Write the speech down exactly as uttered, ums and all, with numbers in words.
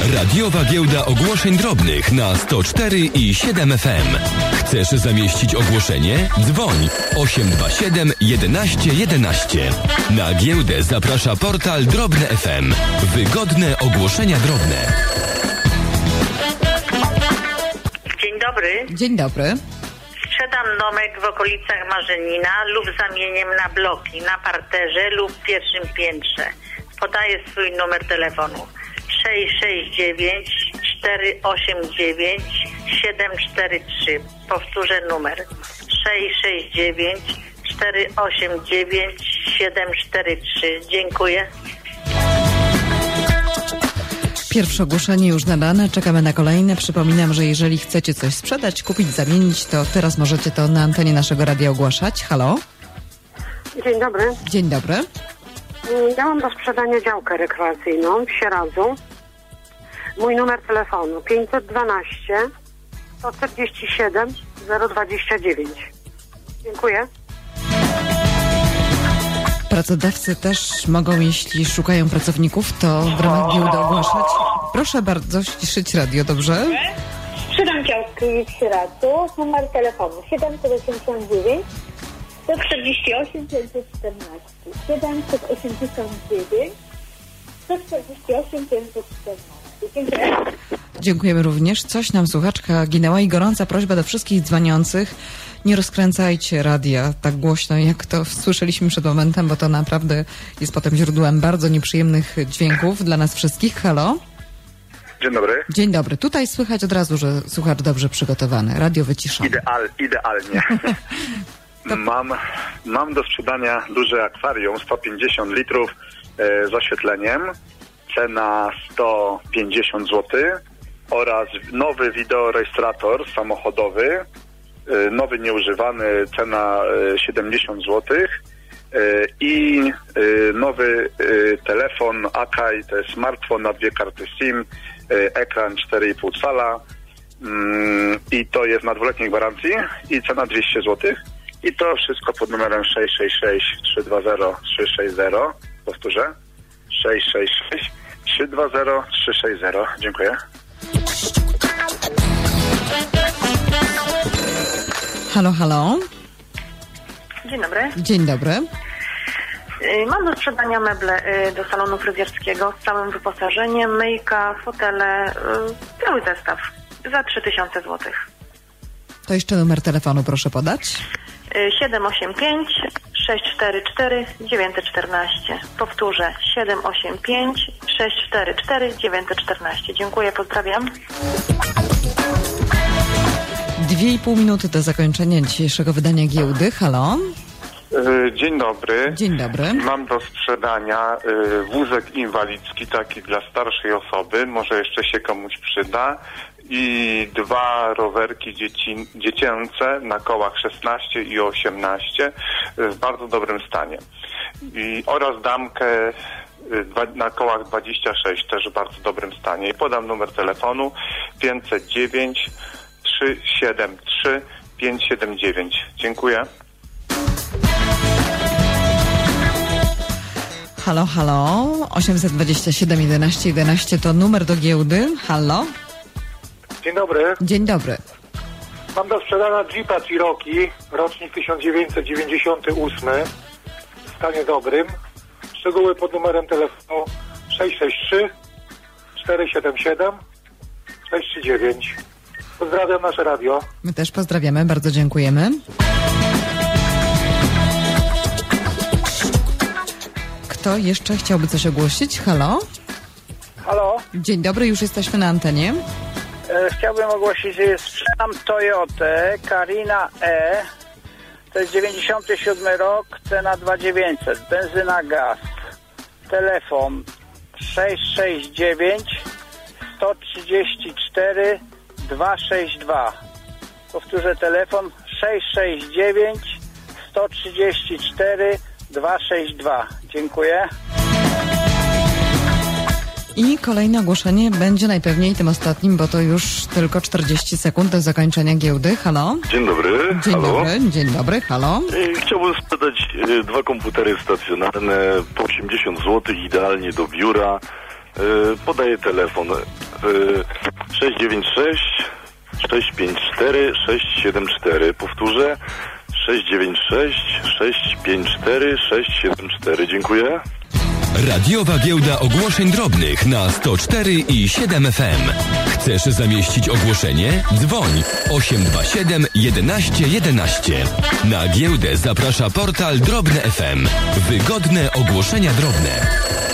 Radiowa Giełda Ogłoszeń Drobnych na sto cztery i siedem F M. Chcesz zamieścić ogłoszenie? Dzwoń osiem dwa siedem jedenaście jedenaście. Na giełdę zaprasza portal Drobne F M. Wygodne ogłoszenia drobne. Dzień dobry. Dzień dobry. Sprzedam domek w okolicach Marzenina lub zamieniem na bloki na parterze lub pierwszym piętrze. Podaję swój numer telefonu sześć sześć dziewięć cztery osiem dziewięć siedem cztery trzy. Powtórzę numer sześć sześć dziewięć cztery osiem dziewięć siedem cztery trzy. Dziękuję. Pierwsze ogłoszenie już nadane, czekamy na kolejne. Przypominam, że jeżeli chcecie coś sprzedać, kupić, zamienić, to teraz możecie to na antenie naszego radia ogłaszać. Halo? Dzień dobry. Dzień dobry. Ja mam do sprzedania działkę rekreacyjną w Sieradzu. Mój numer telefonu pięćset dwanaście sto czterdzieści siedem zero dwadzieścia dziewięć. Dziękuję. Pracodawcy też mogą, jeśli szukają pracowników, to w ramach giełdy ogłaszać. Proszę bardzo ściszyć radio, dobrze? Sprzedam działkę w Sieradzu. Numer telefonu siedemset osiemdziesiąt dziewięć sto czterdzieści osiem pięćset czternaście. siedemset osiemdziesiąt dziewięć sto czterdzieści osiem pięćset czternaście. Dziękuję. Dziękujemy również. Coś nam słuchaczka ginęła i gorąca prośba do wszystkich dzwoniących. Nie rozkręcajcie radia tak głośno, jak to słyszeliśmy przed momentem, bo to naprawdę jest potem źródłem bardzo nieprzyjemnych dźwięków dla nas wszystkich. Halo? Dzień dobry. Dzień dobry. Tutaj słychać od razu, że słuchacz dobrze przygotowany. Radio wyciszone. Ideal, idealnie. mam, mam do sprzedania duże akwarium, sto pięćdziesiąt litrów e, z oświetleniem. Cena sto pięćdziesiąt złotych oraz nowy wideorejestrator samochodowy. Nowy, nieużywany, cena siedemdziesiąt złotych i nowy telefon Akai, to jest smartfon na dwie karty SIM, ekran cztery i pół cala i to jest na dwuletniej gwarancji i cena dwieście złotych i to wszystko pod numerem sześć sześć sześć trzy dwa zero trzy sześć zero. Powtórzę sześć sześć sześć trzy dwa zero trzy sześć zero. Dziękuję. Halo, halo. Dzień dobry. Dzień dobry. Mam do sprzedania meble do salonu fryzjerskiego z całym wyposażeniem, myjka, fotele, cały zestaw za trzy tysiące złotych. To jeszcze numer telefonu proszę podać. siedem osiem pięć sześć cztery cztery dziewięć czternaście. Powtórzę siedem osiem pięć sześć cztery cztery dziewięć czternaście. Dziękuję, pozdrawiam. Dwie i pół minuty do zakończenia dzisiejszego wydania giełdy. Halo? Dzień dobry. Dzień dobry. Mam do sprzedania wózek inwalidzki, taki dla starszej osoby, może jeszcze się komuś przyda, i dwa rowerki dzieci, dziecięce na kołach szesnaście i osiemnaście w bardzo dobrym stanie. I, oraz damkę na kołach dwadzieścia sześć, też w bardzo dobrym stanie. I podam numer telefonu pięćset dziewięć trzy siedem trzy pięć siedem dziewięć. Dziękuję. Halo, halo. osiemset dwadzieścia siedem jedenaście jedenaście to numer do giełdy. Halo? Dzień dobry. Dzień dobry. Mam do sprzedania Jeepa Cherokee, rocznik tysiąc dziewięćset dziewięćdziesiąty ósmy, w stanie dobrym. Szczegóły pod numerem telefonu sześć sześć trzy cztery siedem siedem sześć trzy dziewięć. Pozdrawiam nasze radio. My też pozdrawiamy, bardzo dziękujemy. Kto jeszcze chciałby coś ogłosić? Halo? Halo? Dzień dobry, już jesteśmy na antenie. E, chciałbym ogłosić, że sprzedam Toyotę Carina E. To jest dziewięćdziesiąty siódmy rok, cena dwa tysiące dziewięćset. Benzyna, gaz. Telefon sześć sześć dziewięć sto trzydzieści cztery dwa sześć dwa. Powtórzę telefon sześć sześć dziewięć sto trzydzieści cztery dwa sześć dwa. Dziękuję. I kolejne ogłoszenie będzie najpewniej tym ostatnim, bo to już tylko czterdzieści sekund do zakończenia giełdy. Halo? Dzień dobry. Dzień halo. dobry, dzień dobry, halo. Chciałbym sprzedać dwa komputery stacjonarne po osiemdziesiąt złotych, idealnie do biura. Podaję telefon sześć dziewięć sześć sześć pięć cztery sześć siedem cztery. Powtórzę. sześć dziewięć sześć sześć pięć cztery sześć siedem cztery. Dziękuję. Radiowa giełda ogłoszeń drobnych na sto cztery i siedem F M. Chcesz zamieścić ogłoszenie? Dzwoń osiem dwa siedem jedenaście jedenaście. Na giełdę zaprasza portal Drobne F M. Wygodne ogłoszenia drobne.